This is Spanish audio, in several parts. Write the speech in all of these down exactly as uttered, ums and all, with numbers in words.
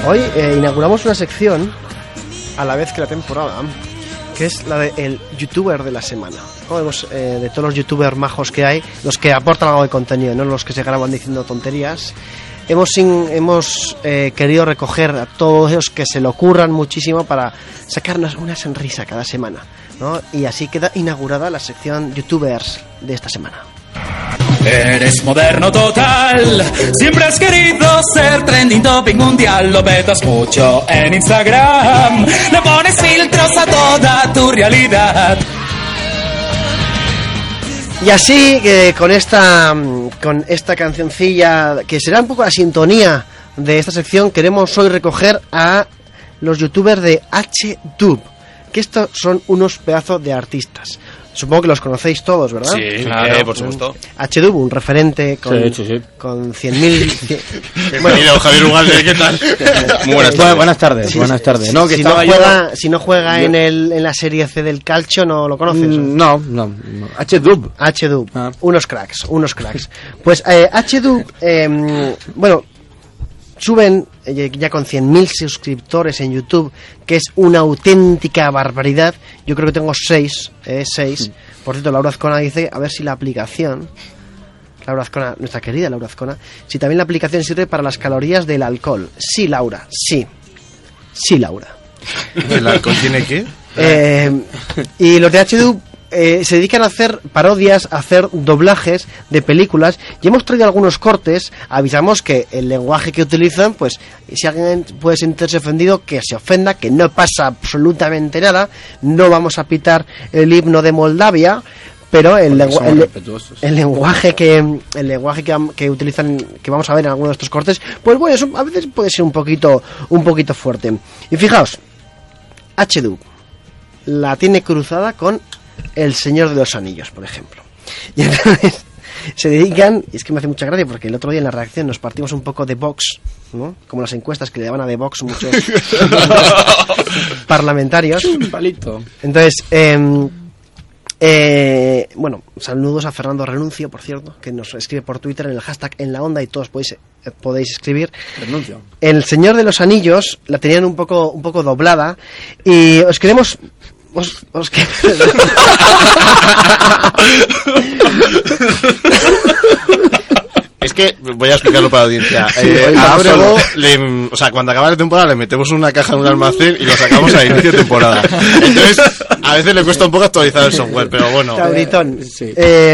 Hoy eh, inauguramos una sección a la vez que la temporada, que es la del youtuber de la semana. Como vemos, eh, de todos los youtubers majos que hay, los que aportan algo de contenido, no los que se graban diciendo tonterías. Hemos, sin, hemos eh, querido recoger a todos esos que se le ocurran muchísimo para sacarnos una sonrisa cada semana, ¿no? Y así queda inaugurada la sección youtubers de esta semana. Eres moderno total, siempre has querido ser trending topic mundial, lo petas mucho en Instagram, le pones filtros a toda tu realidad. Y así, eh, con esta con esta cancioncilla, que será un poco la sintonía de esta sección, queremos hoy recoger a los youtubers de HDub, que estos son unos pedazos de artistas. Supongo que los conocéis todos, ¿verdad? Sí, claro, eh, por supuesto. HDub, un referente con, sí, sí, sí. con cien mil... Bienvenido, Javier Ugalde, ¿qué tal? Muy buenas tardes. Buenas tardes, Sí, buenas tardes. Si, no, que si, estaba no juega, yo... si no juega yo... en el en la serie C del calcio, ¿no lo conoces? Mm, no, no, no. HDub. HDub, ah. unos cracks, unos cracks. Pues eh, HDub, eh, bueno... suben eh, ya con cien mil suscriptores en YouTube, que es una auténtica barbaridad. Yo creo que tengo seis, eh, seis. Por cierto, Laura Azcona dice, a ver si la aplicación, Laura Azcona, nuestra querida Laura Azcona, si también la aplicación sirve para las calorías del alcohol. Sí, Laura, sí. Sí, Laura. ¿El alcohol tiene qué? Eh, y los de HDub Eh, se dedican a hacer parodias, a hacer doblajes de películas, y hemos traído algunos cortes. Avisamos que el lenguaje que utilizan, pues si alguien puede sentirse ofendido, que se ofenda, que no pasa absolutamente nada. No vamos a pitar el himno de Moldavia, pero el, lengua- el, el lenguaje que el lenguaje que, que utilizan, que vamos a ver en algunos de estos cortes, pues bueno, eso a veces puede ser un poquito un poquito fuerte. Y fijaos, HDub la tiene cruzada con El Señor de los Anillos, por ejemplo. Y entonces se dedican, y es que me hace mucha gracia porque el otro día en la redacción nos partimos un poco de Vox, ¿no? Como las encuestas que le daban a The Vox muchos parlamentarios. Un palito. Entonces, eh, eh, bueno, saludos a Fernando Renuncio, por cierto, que nos escribe por Twitter en el hashtag En la Onda, y todos podéis, eh, podéis escribir. Renuncio. El Señor de los Anillos la tenían un poco, un poco doblada, y os queremos... Os, os que... Es que voy a explicarlo para la audiencia. Sí, eh, a Abrego, le, o sea, cuando acaba la temporada le metemos una caja en un almacén y lo sacamos a inicio de temporada. Entonces, a veces le cuesta un poco actualizar el software, pero bueno. Cabritón. Sí. Eh,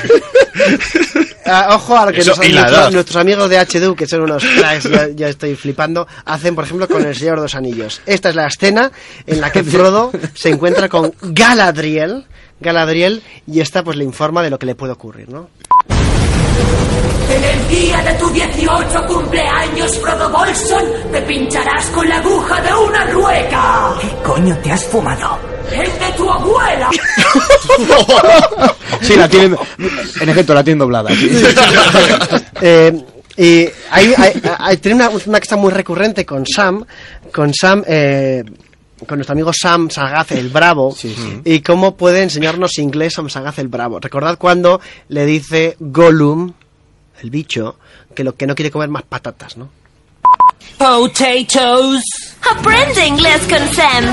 ah, ojo a lo que Eso, nos, y la nuestros, edad. nuestros amigos de HDub, que son unos cracks, ya, ya estoy flipando, hacen, por ejemplo, con El Señor de los Anillos. Esta es la escena en la que Frodo se encuentra con Galadriel, Galadriel, y esta pues le informa de lo que le puede ocurrir, ¿no? En el día de tu dieciocho cumpleaños, Frodo Bolson, te pincharás con la aguja de una rueca. ¿Qué coño te has fumado? ¡El de tu abuela! Sí, la tienen... En efecto, la tienen doblada. Sí. eh, y hay, hay, hay, tiene una, una cosa muy recurrente con Sam, con Sam... Eh, con nuestro amigo Sam Sagaz el Bravo, Sí, sí. y cómo puede enseñarnos inglés Sam Sagaz el Bravo. Recordad cuando le dice Gollum, el bicho, que lo que no quiere comer más patatas, ¿no? Potatoes. Aprende inglés con Sam.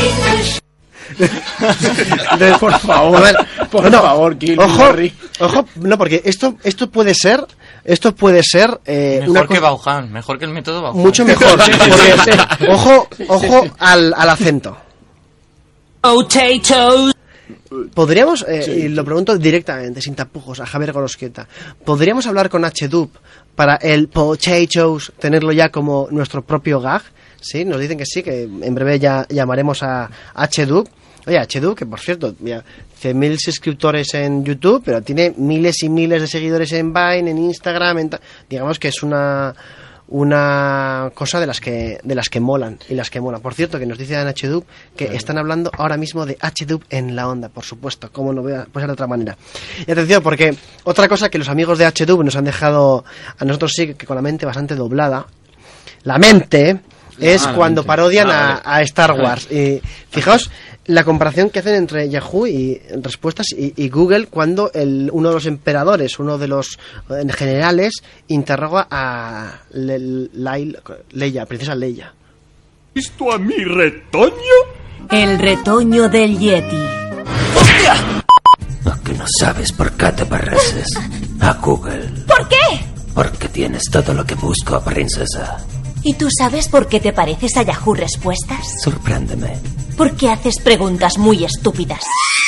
Entonces, Por favor, a ver, por no, favor, Kill ojo, Harry. ojo, no, porque esto esto puede ser, esto puede ser eh, Mejor una que cosa- Bauhan, mejor que el método Bauhan. mucho mejor, porque, ojo, ojo al, al acento. Potatoes. Podríamos, eh, y lo pregunto directamente, sin tapujos, a Javier Gorosquieta, ¿podríamos hablar con HDub para el potatoes, tenerlo ya como nuestro propio gag? Sí, nos dicen que sí, que en breve ya llamaremos a HDub. Oye, HDub, que por cierto, mira, cien mil suscriptores en YouTube, pero tiene miles y miles de seguidores en Vine, en Instagram, en ta- digamos que es una una cosa de las que de las que molan y las que molan. Por cierto, que nos dicen en HDub que claro, están hablando ahora mismo de HDub en la onda, por supuesto, como no puede ser de otra manera. Y atención, porque otra cosa que los amigos de HDub nos han dejado a nosotros sí que con la mente bastante doblada, la mente es ah, cuando mente. parodian ah, a, vale. a Star Wars. Y fijaos, la comparación que hacen entre Yahoo y respuestas y, y Google cuando el, uno de los emperadores, uno de los eh, generales, interroga a Le, Le, Leia, princesa Leia. ¿Visto a mi retoño? El retoño del Yeti. ¡Hostia! ¿A que no sabes por qué te pareces a Google? ¿Por qué? Porque tienes todo lo que busco, princesa. ¿Y tú sabes por qué te pareces a Yahoo Respuestas? Sorpréndeme. Porque haces preguntas muy estúpidas.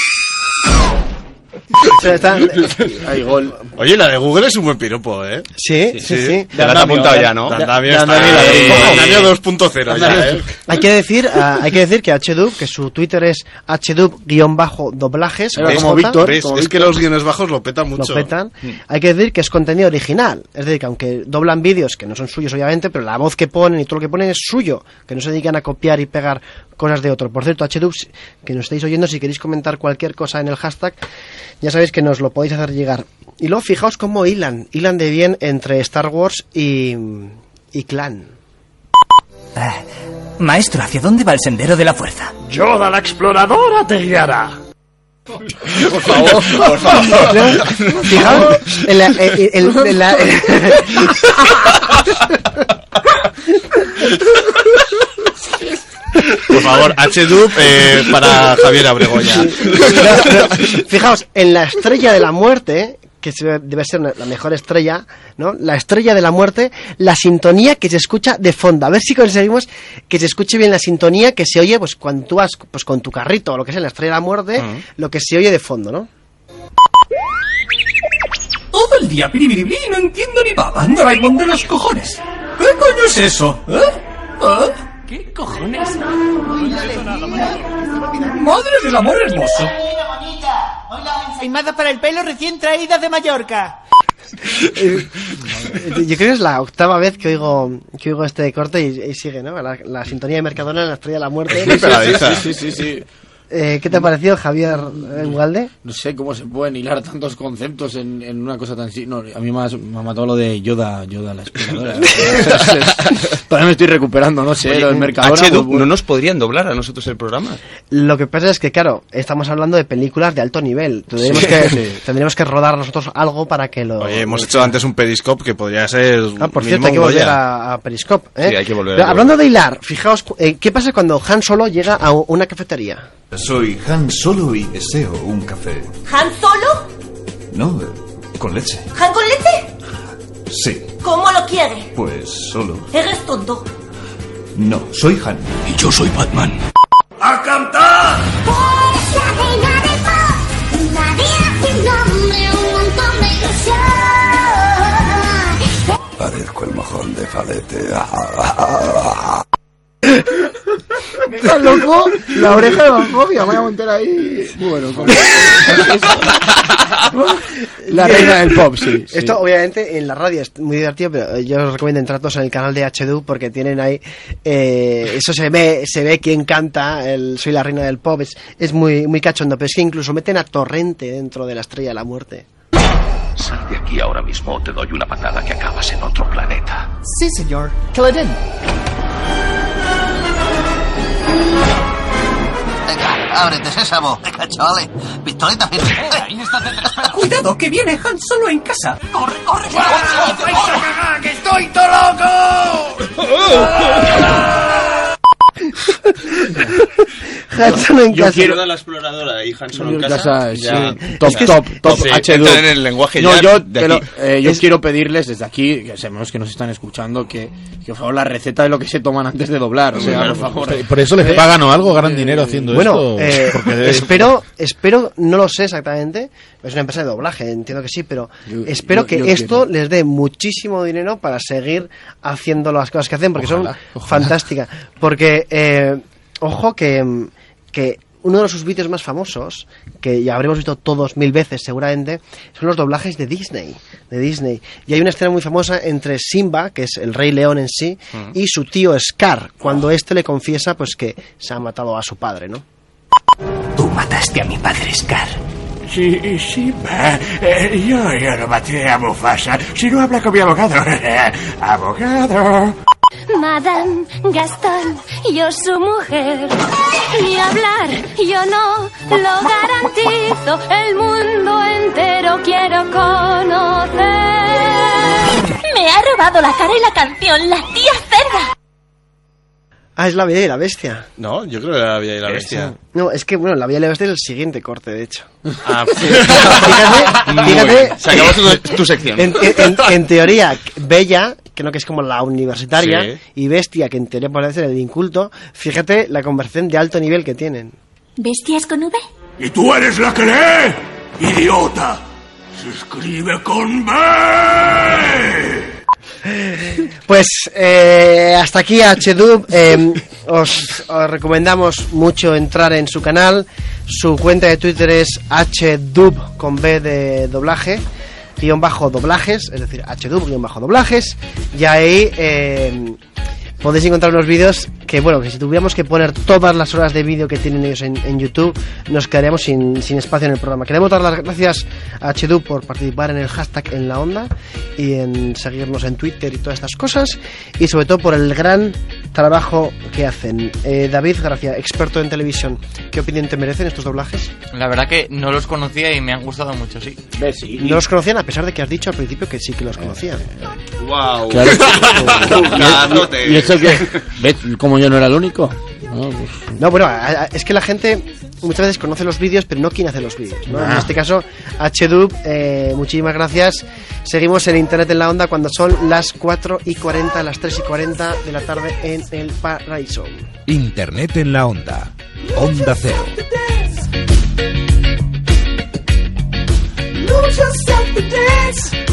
Hay gol. Oye, la de Google es un buen piropo, ¿eh? Sí, sí, sí. sí. Te la has apuntado ya, ¿no? Andamio dos punto cero ya, ¿eh? Hay que decir, uh, hay que decir que HDub, que su Twitter es hdub-doblajes. Era como Víctor. ¿Ves? Como es Víctor. que los guiones bajos lo petan mucho. Lo petan. Hay que decir que es contenido original. Es decir, que aunque doblan vídeos que no son suyos, obviamente, pero la voz que ponen y todo lo que ponen es suyo. Que no se dedican a copiar y pegar cosas de otro. Por cierto, HDub, que nos estáis oyendo, si queréis comentar cualquier cosa en el hashtag, ya sabéis que nos lo podéis hacer llegar. Y luego fijaos cómo hilan, hilan de bien entre Star Wars y, y Clan. Ah, maestro, ¿hacia dónde va el sendero de la fuerza? Yoda la exploradora te guiará. Por favor, por favor. Fijaos en la... En, en, en la Por favor, HDub eh, para Javier Abregoya. Fijaos, en la estrella de la muerte, que debe ser la mejor estrella, ¿no? La estrella de la muerte, la sintonía que se escucha de fondo. A ver si conseguimos que se escuche bien la sintonía que se oye, pues cuando tú vas pues, con tu carrito o lo que sea, en la estrella de la muerte, uh-huh. Lo que se oye de fondo, ¿no? Todo el día piribiribí y no entiendo ni baba. Doraemon de los cojones. ¿Qué coño es eso? ¿Eh? ¿Eh? ¿Qué cojones? ¡Madre del amor hermoso! Ensaimada para el pelo recién traída de Mallorca. Yo creo que es la octava vez que oigo que oigo este corte y, y sigue, ¿no? La, la sintonía de Mercadona en la estrella de la muerte. Sí, sí, sí, sí. Eh, ¿Qué te ha parecido, Javier Ugalde? No sé cómo se pueden hilar tantos conceptos en, en una cosa tan... No, a mí me ha, me ha matado lo de Yoda, Yoda la exploradora. Todavía me estoy recuperando, no sé, lo del Mercadona. H D U, pues, ¿no nos podrían doblar a nosotros el programa? Lo que pasa es que, claro, estamos hablando de películas de alto nivel. Tendríamos, sí, que, sí. tendríamos que rodar nosotros algo para que lo... Oye, hemos hecho antes un Periscope que podría ser... Ah, por cierto, hay que volver a, a Periscope, ¿eh? Sí, hay que volver. Pero, hablando de hilar, fijaos, eh, ¿qué pasa cuando Han Solo llega a una cafetería? Soy Han Solo y deseo un café. ¿Han Solo? No, con leche. ¿Han con leche? Sí. ¿Cómo lo quiere? Pues solo. ¿Eres tonto? No, soy Han. Y yo soy Batman. ¡A cantar! Es la reina del pop, una vida sin nombre, un montón de ilusión. Parezco el mojón de Falete. ¿Estás loco? La oreja de Vanfobia, voy a montar ahí. Bueno, como... La reina del pop, sí, sí. Esto, obviamente, en la radio es muy divertido, pero yo os recomiendo entrar todos en el canal de H D U porque tienen ahí. Eh, eso se ve, se ve quién canta, el Soy la reina del pop. Es, es muy, muy cachondo, pero es que incluso meten a Torrente dentro de la Estrella de la Muerte. Sal de aquí ahora mismo, te doy una patada que acabas en otro planeta. Sí, señor. Que le den. Venga, ábrete, sésamo. Venga, chavales. Pistolita firme. Cuidado, que viene Han Solo en casa. ¡Corre, corre! ¡Vais a cagar, que estoy todo loco! Han Solo en Yo casa. quiero la exploradora y Han Solo en casa. casa ya. Sí. Top, Es que top, es, top, sí, H D U. en el lenguaje no, ya yo, de pero, aquí. eh, yo Es... quiero pedirles desde aquí, que sabemos que nos están escuchando, que, que por favor la receta de lo que se toman antes de doblar. O sea, claro, por favor. Por eso les pagan o algo, ganan dinero haciendo bueno, esto. Eh, porque espero, espero, no lo sé exactamente, es una empresa de doblaje, entiendo que sí, pero yo, espero yo, que yo esto quiero. les dé muchísimo dinero para seguir haciendo las cosas que hacen, porque Ojalá, son ojalá. fantásticas. Porque, eh, ojo, que, que uno de sus vídeos más famosos, que ya habremos visto todos mil veces seguramente, son los doblajes de Disney, de Disney. Y hay una escena muy famosa entre Simba, que es el Rey León en sí, uh-huh. y su tío Scar, cuando este le confiesa pues que se ha matado a su padre, ¿no? Tú mataste a mi padre, Scar. Sí, Simba, eh, yo, yo no maté a Mufasa. Si no habla con mi abogado. Abogado. Madame Gastón, yo su mujer. Ni hablar, yo no lo garantizo. El mundo entero quiero conocer. Me ha robado la cara y la canción, la tía cerda. Ah, es La Bella y la Bestia. No, yo creo que era La Bella y la Bestia. No, es que, bueno, La Bella y la Bestia es el siguiente corte, de hecho. Ah, fíjate, fíjate. Se acabó tu, tu sección. En, en, en teoría, Bella, que no que es como la universitaria, Sí. y Bestia, que en teoría puede ser el inculto, fíjate la conversación de alto nivel que tienen. ¿Bestias con V? ¿Y tú eres la que lee? ¡Idiota! Se escribe con B. Pues eh, hasta aquí HDub. Eh, os, os recomendamos mucho entrar en su canal. Su cuenta de Twitter es HDub con B de doblaje, guión bajo doblajes, es decir, HDub guión bajo doblajes. Y ahí eh, podéis encontrar unos vídeos que, bueno, que si tuviéramos que poner todas las horas de vídeo que tienen ellos en, en YouTube, nos quedaríamos sin, sin espacio en el programa. Queremos dar las gracias a HDub por participar en el hashtag En la Onda y en seguirnos en Twitter y todas estas cosas, y sobre todo por el gran trabajo que hacen. eh, David Gracia, experto en televisión, ¿qué opinión te merecen estos doblajes? La verdad que no los conocía y me han gustado mucho, sí. sí. No los conocían, a pesar de que has dicho al principio que sí que los conocían. Wow. Claro. Cazote. ¿Y eso qué? ¿Ves? Como yo no era el único. No, pues... no bueno, a, a, es que la gente muchas veces conoce los vídeos, pero no quién hace los vídeos, ¿no? Ah. En este caso, HDub, eh, muchísimas gracias. Seguimos en Internet en la Onda cuando son las cuatro y cuarenta, las tres y cuarenta de la tarde en El Paraíso. Internet en la Onda. Onda Cero. Lose yourself to dance.